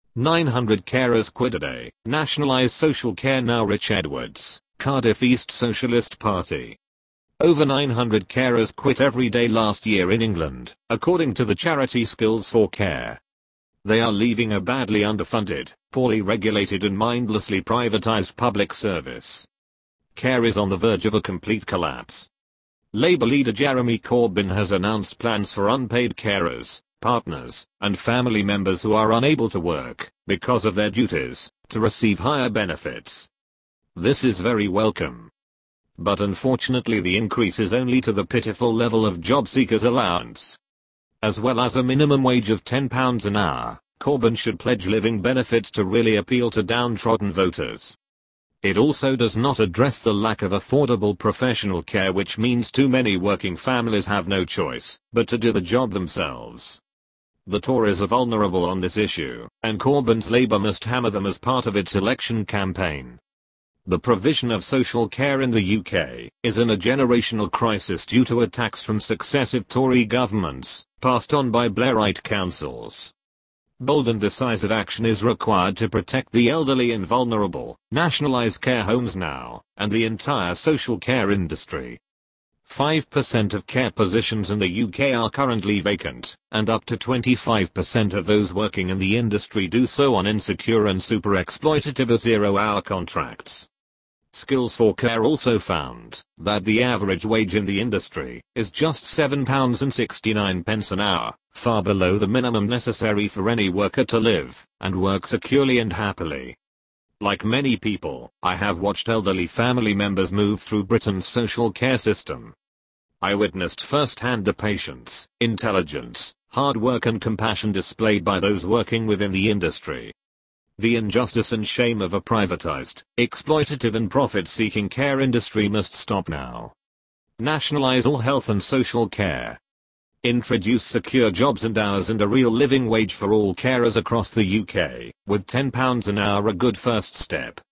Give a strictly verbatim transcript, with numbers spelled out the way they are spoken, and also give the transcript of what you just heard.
nine hundred carers quit a day. Nationalise social care now. Rich Edwards, Cardiff East Socialist Party. Over nine hundred carers quit every day last year in England, according to the charity Skills for Care. They are leaving a badly underfunded, poorly regulated and mindlessly privatised public service. Care is on the verge of a complete collapse. Labour leader Jeremy Corbyn has announced plans for unpaid carers, partners, and family members who are unable to work, because of their duties, to receive higher benefits. This is very welcome. But unfortunately the increase is only to the pitiful level of job seekers' allowance. As well as a minimum wage of ten pounds an hour, Corbyn should pledge living benefits to really appeal to downtrodden voters. It also does not address the lack of affordable professional care, which means too many working families have no choice but to do the job themselves. The Tories are vulnerable on this issue, and Corbyn's Labour must hammer them as part of its election campaign. The provision of social care in the U K is in a generational crisis due to attacks from successive Tory governments, passed on by Blairite councils. Bold and decisive action is required to protect the elderly and vulnerable. Nationalise care homes now, and the entire social care industry. five percent of care positions in the U K are currently vacant, and up to twenty-five percent of those working in the industry do so on insecure and super exploitative zero-hour contracts. Skills for Care also found that the average wage in the industry is just seven pounds sixty-nine an hour, far below the minimum necessary for any worker to live and work securely and happily. Like many people, I have watched elderly family members move through Britain's social care system. I witnessed firsthand the patience, intelligence, hard work and compassion displayed by those working within the industry. The injustice and shame of a privatized, exploitative and profit-seeking care industry must stop now. Nationalize all health and social care. Introduce secure jobs and hours and a real living wage for all carers across the U K, with ten pounds an hour a good first step.